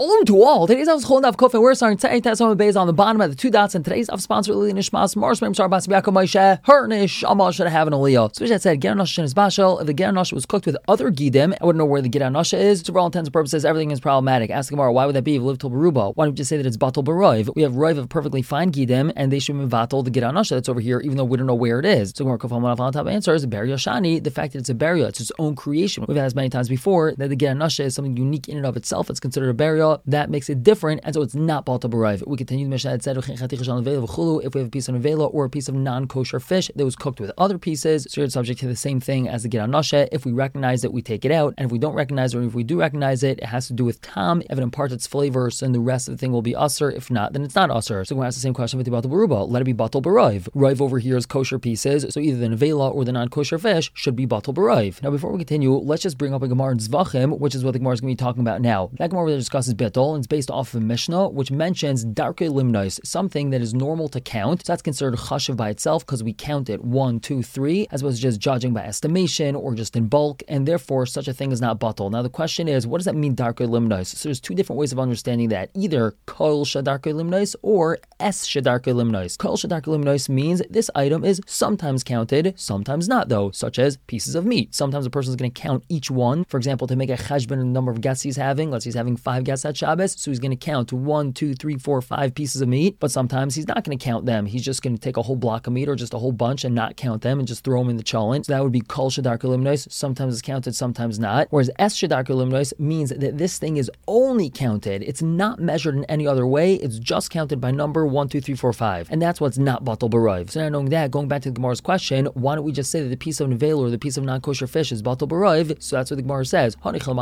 Shalom to all. Today's Av Cholon Daf Kuf, and we're starting Tzei Tesam Beis on the bottom of the two dots. And today's Av sponsor Lili Nishmas Mars Mem Sar Bas Biako Moshe Hernish Amal should have an aliyah. So that said, Ger Nosha is Bashel. If the Ger Nosha was cooked with other gidim, I wouldn't know where the Ger Nosha is. So for all intents and purposes, everything is problematic. Ask Gemara, why would that be? If we live till Beruba, why don't we just say that it's Batal Baroiv? We have Roiv of perfectly fine gidim, and they should be Vatal the Ger Nosha that's over here, even though we don't know where it is. So Gemara Kufam on top answers Ber Yoshani. The fact that it's a burial, it's its own creation. We've asked many times before that the Ger Nosha is something unique in and of itself. It's considered a burial. That makes it different, and so it's not Batal Baroiv. We continue the Mishnah. It said if we have a piece of nevela or a piece of non-kosher fish that was cooked with other pieces, so it's subject to the same thing as the Ger Nosha. If we recognize it, we take it out, and if we don't recognize it, or if we do recognize it, it has to do with tam. If it imparts its flavor, so then the rest of the thing will be usher. If not, then it's not usher. So we're going to ask the same question with the Batal Baruba. Let it be Batal Baroiv. Roiv over here is kosher pieces, so either the nevela or the non-kosher fish should be Batal Baroiv. Now before we continue, let's just bring up a Gemara in Zvachim, which is what the Gemara is going to be talking about now. That Gemara that discusses Bittul, and it's based off of a Mishnah, which mentions Darkei Limnos, something that is normal to count. So that's considered chashiv by itself because we count it 1, 2, 3, as opposed to just judging by estimation or just in bulk, and therefore such a thing is not batal. Now the question is, what does that mean, Darkei Limnos? So there's two different ways of understanding that: either Kol Shadarkei Limnos or Es Shadarkei Limnos. Kol Shadarkei Limnos means this item is sometimes counted, sometimes not though, such as pieces of meat. Sometimes a person is going to count each one, for example, to make a cheshbon in the number of guests he's having. Let's say he's having 5 guests at Shabbos, so he's going to count 1, 2, 3, 4, 5 pieces of meat, but sometimes he's not going to count them. He's just going to take a whole block of meat or just a whole bunch and not count them and just throw them in the cholent. So that would be Kol Shadarkei Limnos. Sometimes it's counted, sometimes not. Whereas Es Shadarkei Limnos means that this thing is only counted. It's not measured in any other way. It's just counted by number 1, 2, 3, 4, 5. And that's what's not Batal Baroiv. So now knowing that, going back to the Gemara's question, why don't we just say that the piece of nevela or the piece of non-kosher fish is Batal Baroiv? So that's what the Gemara says. This is all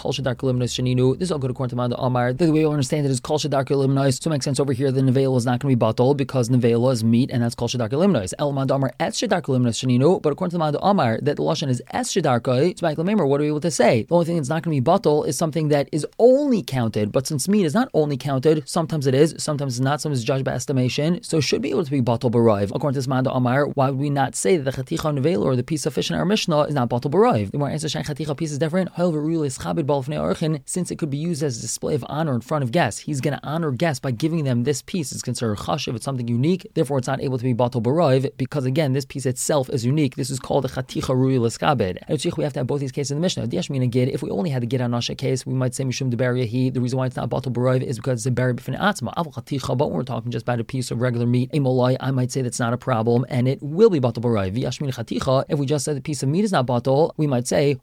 good according to Manda Amar. The way we understand it is Kol Shadarkei Limnos. So it makes sense over here the nevela is not going to be batal because nevela is meat, and that's Kol Shadarkei Limnos. El Manda Amar Et Shadarkei Limnos Shaninu. But according to Manda Amar, that the lashon is Es Shadarkei. So what are we able to say? The only thing that's not going to be batal is something that is only counted. But since meat is not only counted, sometimes it is, sometimes it's not. Sometimes it's judged by estimation. So it should be able to be batal baroiv. According to Manda Amar, why would we not say that the chaticha nevela or the piece of fish in our Mishnah is not batal baroiv? The more answer shine chaticha piece is different. Since it could be used as a display of honor in front of guests, he's going to honor guests by giving them this piece. It's considered chashiv. It's something unique. Therefore, it's not able to be batal baroiv because again, this piece itself is unique. This is called a chaticha rui l'skabed. And we have to have both these cases in the Mishnah. If we only had the Ger Nosha case, we might say mishum debariyahi. The reason why it's not batal baroiv is because it's a bari b'fnei atzma. But when we're talking just about a piece of regular meat, a molai, I might say that's not a problem, and it will be batal baroiv. If we just said the piece of meat is not batal, we might say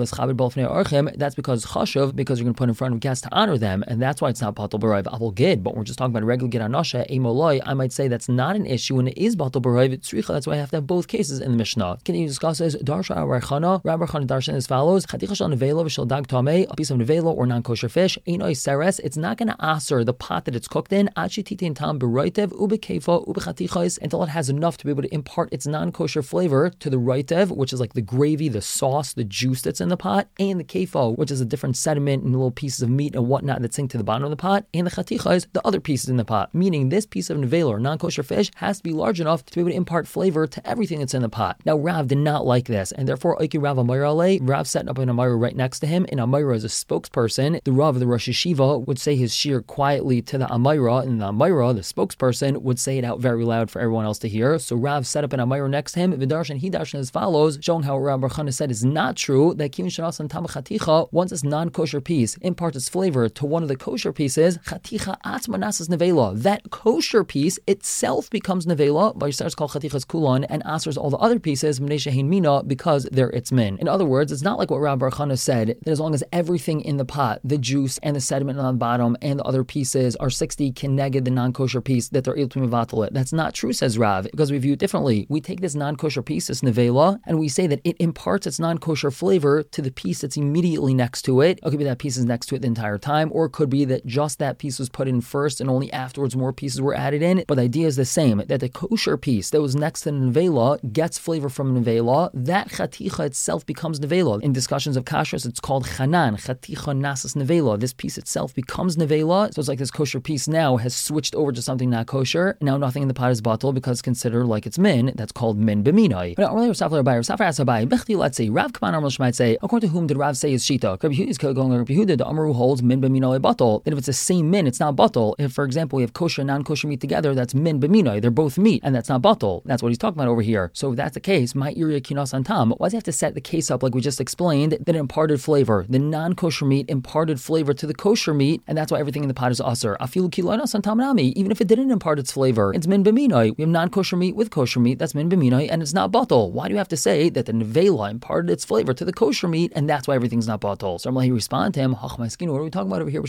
that's because chashuv, because you're going to put in front of guests to honor them, and that's why it's not batal baroiv. Avol gid, but we're just talking about a regular Ger Nosha, a molai, I might say that's not an issue, and it is batal baroiv. That's why I have to have both cases in the Mishnah. Can you discuss this? Darsha Rabbi Chana darshan as follows: Chaticha shel nevela v'shel dag tamei, a piece of nevela or non-kosher fish, einoi seres. It's not going to aser the pot that it's cooked in ad shetitin tam beroitev ubekeifa ubechatichos until it has enough to be able to impart its non-kosher flavor to the roitev, which is like the gravy, the sauce, the juice that's in the pot, and the kefo, which is a different sediment and little pieces of meat and whatnot that sink to the bottom of the pot, and the chatichos, the other pieces in the pot. Meaning this piece of nevela or non-kosher fish has to be large enough to be able to impart flavor to everything that's in the pot. Now Rav did not like this, and therefore Oiki Rav Amira Ale, Rav set up an Amira right next to him, and Amira is a spokesperson. The Rav of the Rosh Yeshiva would say his shir quietly to the Amira, and the Amira, the spokesperson, would say it out very loud for everyone else to hear. So Rav set up an Amira next to him. V'darshan he darshan as follows, showing how Rav Bar Chana said is not true, that Kivin Shanasan Tam Chaticha, once this non-kosher piece imparts its flavor to one of the kosher pieces, Chaticha Atzma Nasas Nevela, that kosher piece itself becomes Nevela, by starts called Chatichas Kulon, and answers all the other pieces, Mina, because they're its min. In other words, it's not like what Rav Bar Chana said, that as long as everything in the pot, the juice and the sediment on the bottom and the other pieces are 60 keneged the non-kosher piece, that they're able to mevatel it. That's not true, says Rav, because we view it differently. We take this non-kosher piece, this nevela, and we say that it imparts its non-kosher flavor to the piece that's immediately next to it. It could be that piece is next to it the entire time, or it could be that just that piece was put in first and only afterwards more pieces were added in. But the idea is the same, that the kosher piece that was next to the nevela gets flavor from nevela. That chaticha itself becomes nevela. In discussions of kashrus, it's called chanan, chaticha nasas nevela. This piece itself becomes nevela. So it's like this kosher piece now has switched over to something not kosher. Now nothing in the pot is batal because it's considered like it's min. That's called min b'minai. But earlier, Safar asks Abai, let's say Rav Kaman Armal might say, according to whom did Rav say his shita? Rabbi Yehuda is going. Rabbi Yehuda, the Amru holds min b'minoi batal. Then if it's the same min, it's not batal. If, for example, we have kosher and non-kosher meat together, that's min b'minoi. They're both meat, and that's not batal. That's what he's talking about over here. So if that's the case, my iria kinos antam. Why does he have to set the case up like we just explained that it imparted flavor? The non-kosher meat imparted flavor to the kosher meat, and that's why everything in the pot is aser. Afilu kiloinos antam nami. Even if it didn't impart its flavor, it's min b'minoi. We have non-kosher meat with kosher meat, that's min b'minoi, and it's not batal. Why do you have to say that the nevela imparted its flavor to the kosher meat, and that's why everything's not batal? So he responded to him, what are we talking about over here?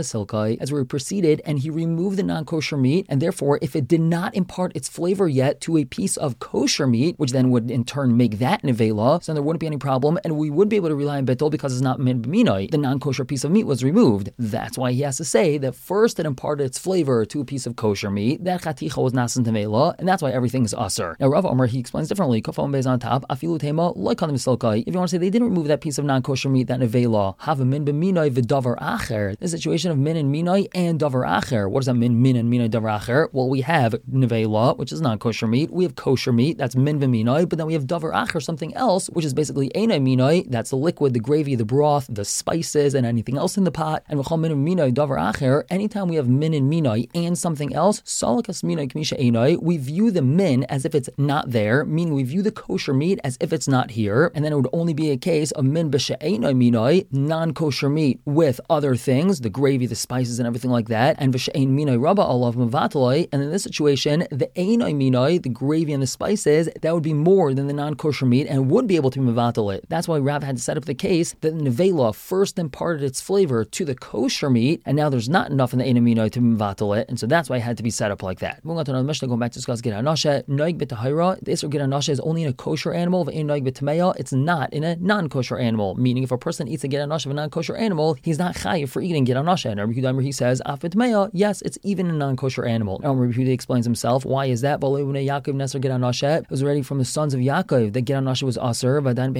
As we proceeded, and he removed the non-kosher meat, and therefore, if it did not impart its flavor yet to a piece of kosher meat, which then would in turn make that nevela, so there wouldn't be any problem, and we would be able to rely on betul because it's not min b'minoi. The non-kosher piece of meat was removed. That's why he has to say that first it imparted its flavor to a piece of kosher meat. That chaticha was nasan nevela, and that's why everything is aser. Now Rav Omer, he explains differently. Kofam beis on top. Afilu tema like on the if you want to say they didn't remove that piece of non-kosher meat, that nevela, have a min b'minoi v'davar acher. The situation of min and minoi and davar acher. What does that mean? Min and minoi davar acher. Well, we have nevela, which is non-kosher meat. We have kosher meat, that's min v'minoi. But then we have davar acher, something else, which is basically einai minoi. That's the liquid, the gravy, the broth, the spices, and anything else in the pot. And v'chol min and minoi davar acher. Anytime we have min and minoi and something else, salakas minoi k'misha einai. We view the min as if it's not there, meaning we view the kosher meat as if it's not here, and then it would only be a case of min b'she'enoi minoi, non-kosher meat with other things, the gravy, the spices, and everything like that, and v'she'en minoi rabba olav mevataloi, and in this situation, the einoi minoi, the gravy and the spices, that would be more than the non-kosher meat and would be able to mevatal it. That's why Rav had to set up the case that the nevela first imparted its flavor to the kosher meat, and now there's not enough in the einoi minoi to mevatal it, and so that's why it had to be set up like that. Moving on to another Mishnah, going back to discuss Gid HaNashe, noig b'tahira, the Isser Gid HaNashe is only in a kosher animal, it's not in a non-kosher animal. Meaning, if a person eats a Gid HaNashe of a non-kosher animal, he's not chayiv for eating Gid HaNashe. And Rabbi Yehuda, he says, af b'tmeya, yes, it's even a non-kosher animal. Now, Rabbi Yehuda explains himself. Why is that? It was already from the sons of Yaakov that Gid HaNashe was aser,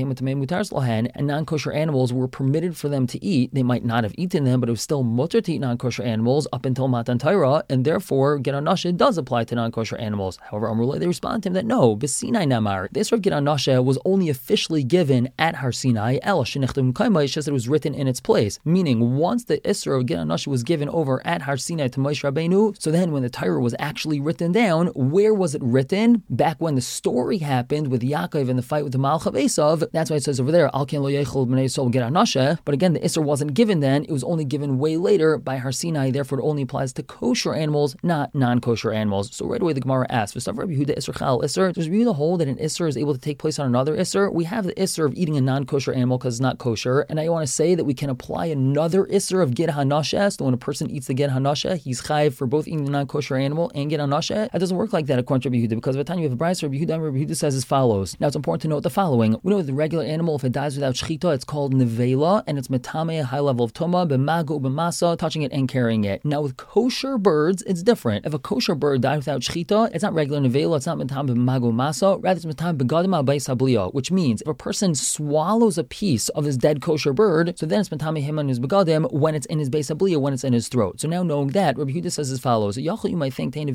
and non-kosher animals were permitted for them to eat. They might not have eaten them, but it was still mutter to eat non-kosher animals up until Matan Torah, and therefore Gid HaNashe does apply to non-kosher animals. However, they respond to him that no, b'sinai namar. The Isser of Gid HaNashe was only officially given at Har Sinai, it's just that it was written in its place. Meaning, once the Isser of Gid HaNashe was given over at Har Sinai to Moshe Rabbeinu, so then when the Torah was actually written down, where was it written? Back when the story happened with Yaakov and the fight with the Malach of Esav, that's why it says over there, Al ken lo yechol b'nei Yisrael Gid HaNashe. But again, the Isser wasn't given then, it was only given way later by Har Sinai, therefore it only applies to kosher animals, not non-kosher animals. So right away the Gemara asks, does Rabbi Yehuda hold that an Isser is able to take place on another Isser? We have the Isser of eating a non-kosher animal because it's not kosher, and I want to say that we can apply another Isser of Gid HaNashe, so when a person eats the Gid HaNashe, he's chayiv for both eating the non-kosher animal and Gid HaNashe. That doesn't work like that according to Rabbi Yehuda, because by the time you have a brayso, Rabbi Yehuda says as follows. Now it's important to note the following. We know that the regular animal, if it dies without shechita, it's called nevela, and it's metame, a high level of toma, b'mago, b'masa, touching it and carrying it. Now with kosher birds, it's different. If a kosher bird died without shechita, it's not regular nevela, it's not metame, b'mago, masa, rather it's metame, b'gadim al-bayis habliya, which means if a person swallows a piece of his dead kosher bird, so then it's metame him on his begadim when it's in his bayis habliya, when it's in his throat. So now knowing that, Rabbi Yehuda says as follows. Yachol, you might think that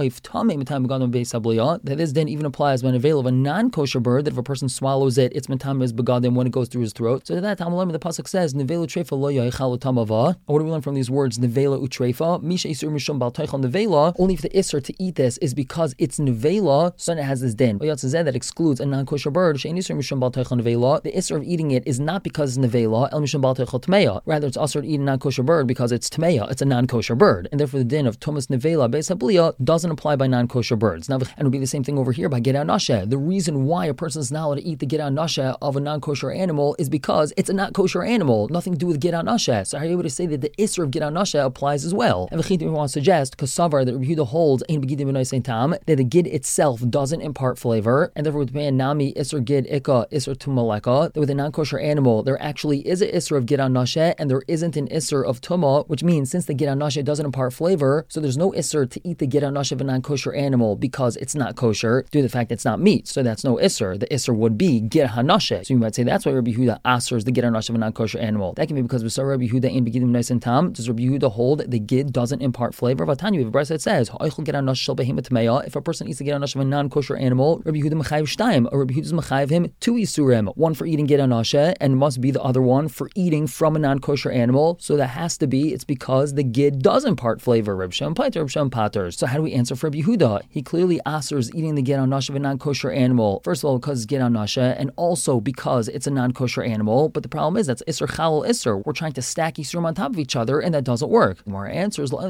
this then even applies when a veil of a non-kosher bird, that if a person swallows it, it's metame his begadim when it goes through his throat. So that time the pasuk says nevela utrefa lo ya'ichal tamava. What do we learn from these words? Nevela utrefa misha isur mishum bal teichel nevela. Only if the isur to eat this is because it's nevela, so then it has this din. That excludes a non-kosher bird. The isur of eating it is not because it's nevela, el mishum bal teichel tmeya. Rather, it's also to eat a non-kosher bird because it's tmeya. It's a non-kosher bird, and therefore the din of tumas nevela beis habliya doesn't apply by non-kosher birds. Now, and it would be the same thing over here by Gid HaNashe. The reason why a person is not allowed to eat the Gid HaNashe of a non-kosher animal is because it's a not kosher animal, nothing to do with Gid HaNashe. So how are you able to say that the isur of Gid HaNashe applies as well? And the want to suggest kasavar that Rabbi Yehuda holds ein begidim b'noisei tam, that the gid itself doesn't impart flavor, and therefore with man nami isur gid ika isur tumaleka, that with a non-kosher animal there actually is an isur of Gid HaNashe and there isn't an isur of tuma, which means since the Gid HaNashe doesn't impart flavor, so there's no isur to eat the Gid HaNashe of a non-kosher animal because it's not kosher due to the fact that it's not meat. So that's no isur. The isur would be Gid HaNashe. So you might say that's why Rabbi Yehuda asers the Gid HaNashe of a non-kosher animal. That can be because we saw Rabbi Yehuda in beginim b'noisei tam. Does Rabbi Yehuda hold that the gid doesn't impart flavor? Vatanya, we have a verse that says if a person eats the Gid HaNashe of a non-kosher animal, Rabbi Yehuda mechayiv shtayim, or Rabbi Yehuda is mechayiv him two isurim, one for eating Gid HaNashe and must be the other one for eating from a non-kosher animal. so that has to be, it's because the gid does impart flavor. Reb Shimon Pater, Reb Shimon Pater. So how do we answer for Reb Yehuda? He clearly asers eating the gid on nasha of a non-kosher animal. First of all, because it's gid on nasha, and also because it's a non-kosher animal. But the problem is that's isser chalal isser. We're trying to stack isurim on top of each other, and that doesn't work. Our answer is you're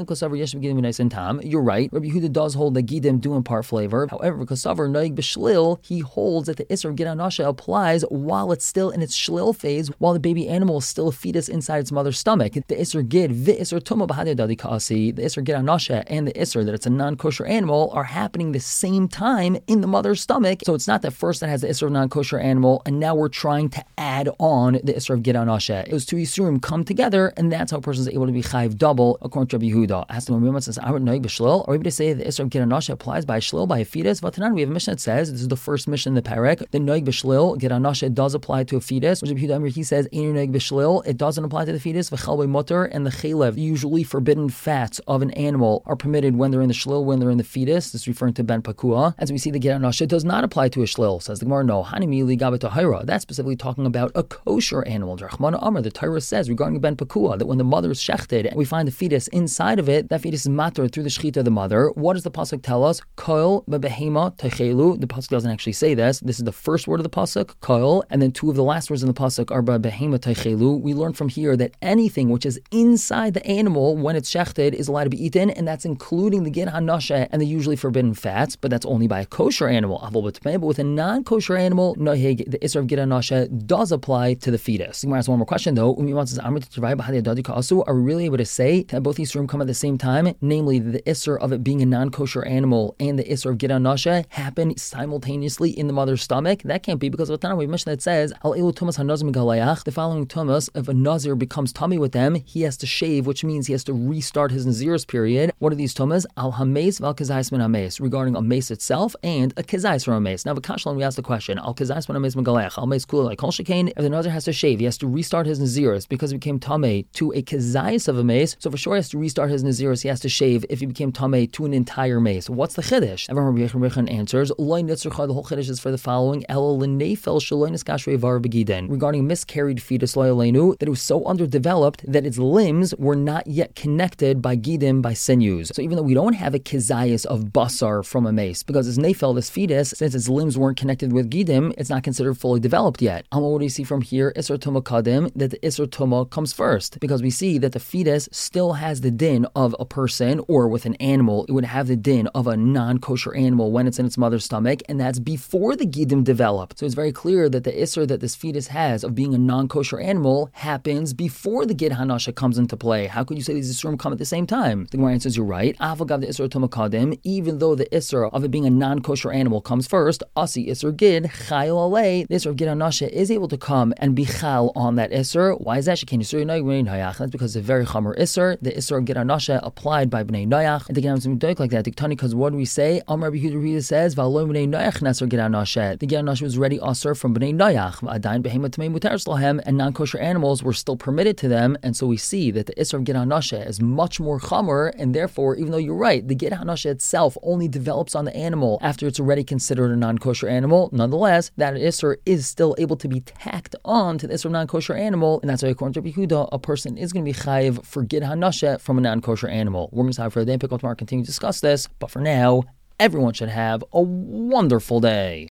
right. Rabbi Yehuda does hold that gidim do impart flavor. However, because Savar Noig B'Shlil, he holds that the isser of gid on nasha applies while it's still in its shlil phase, while the baby animal is still a fetus inside its mother's stomach. The isser gid, the isser tuma b'hadei dadi ka'asi, the isser gid on nasha, and the isser that it's a non-kosher animal are happening the same time in the mother's stomach. So it's not that first that has the isser of non-kosher animal, and now we're trying to add on the isser of gid on nasha. Those two isurim come together, and that's how a person is able to be chayiv double, according to Rabbi Yehuda. As to when says, are we able to say the isser of gid on nasha applies by a shlil, by a fetus? Vatanan, we have a mission that says, this is the first mission in the parak, the noig b'shlil, gid on nasha does apply to a fetus. Rabbi Yehuda, he says, noig b'shlil, it doesn't apply to the fetus. V'chal mutter, and the chalev, usually forbidden fats of an animal, are permitted when they're in the shlil, when they're in the fetus. This is referring to ben pakua. As we see, the gid on nasha does not apply to a shlil. Says the Gemara, no. Hanimili gabe tahira. That's specifically talking about a kosher animal. Drachmana Amar, the Torah says regarding ben pakua that when the mother is shechted and we find the fetus inside of it, that fetus is matter through the shechita of the mother. What does the pasuk tell us? Koil bebehema techelu. The pasuk doesn't actually say this. This is the first word of the pasuk, koil, and then two of the last words in the pasuk are bebehema techelu. We learn from here that anything which is inside the animal when it's shechted is allowed to be eaten, and that's including the gid hanasha and the usually forbidden fats, but that's only by a kosher animal. But with a non-kosher animal, the isser of gid hanasha does apply to the fetus. The Gemara has one more question though. Are we really able to say that both these come at the same time, namely the isser of it being a non-kosher animal and the isser of gid hanasha happen simultaneously in the mother's stomach? That can't be, because of the time we mentioned that says the following tumas, if a nazir becomes tummy with them, he has to shave, which means he has to restart his nazirus period. What are these tumas? Al hames val kazais min hames, regarding a mace itself and a kazais from a mace. Now, v'kashlan, we ask the question: Al kazais min hames megalech, al mace kula like kol shekain. If the nazir has to shave, he has to restart his nazirus because he became tamei to a kazais of a mace. So for sure, he has to restart his nazirus. He has to shave if he became tamei to an entire mace. What's the chiddush? Everyone answers: Loy nitzurcha. The whole chiddush is for the following: El lenefel shaloy niskashrei var begiden, regarding miscarried fetus loyalenu, that it was so underdeveloped that its limbs were not yet connected by gidim, by sinews. So even though we don't have a kizayas of basar from a mace, because it's nefel, this fetus, since its limbs weren't connected with gidim, it's not considered fully developed yet. What do you see from here? Isser tuma kadim, that the isser tuma comes first, because we see that the fetus still has the din of a person, or with an animal, it would have the din of a non-kosher animal when it's in its mother's stomach, and that's before the gidim developed. So it's very clear that the isser that this fetus has of being a non-kosher animal happens before the gid hanasha comes into play. How could you say these isurim come at the same time? The Gemara answers, you're right. Avagav the isser tuma kadim, even though the isser of it being a non-kosher animal comes first, asi isser gid chayil alei, the isser of gid hanasha is able to come and be chal on that isser. Why is that? That's because it's a very chamer isser. The isser of gid hanasha applied by bnei noach. And the Gemara like that. Because what do we say? Amar Rabbi Yehuda says, "V'alo bnei noach nasser gid hanasha." The gid hanasha was already usher from bnei noach. V'adayin behema tamei mutar slahem, and non-kosher animals were still permitted to them. And so we see that the isser of gid hanasha is much more chamer, and therefore, even though you're right, the gid hanasha itself only develops on the animal after it's already considered a non-kosher animal. Nonetheless, that isser is still able to be tacked on to the isser of non-kosher animal, and that's why according to Rabbi Yehuda, a person is going to be chayiv for gid hanasha from a non-kosher animal. We're going to have for the day and pick up tomorrow, continue to discuss this, but for now, everyone should have a wonderful day.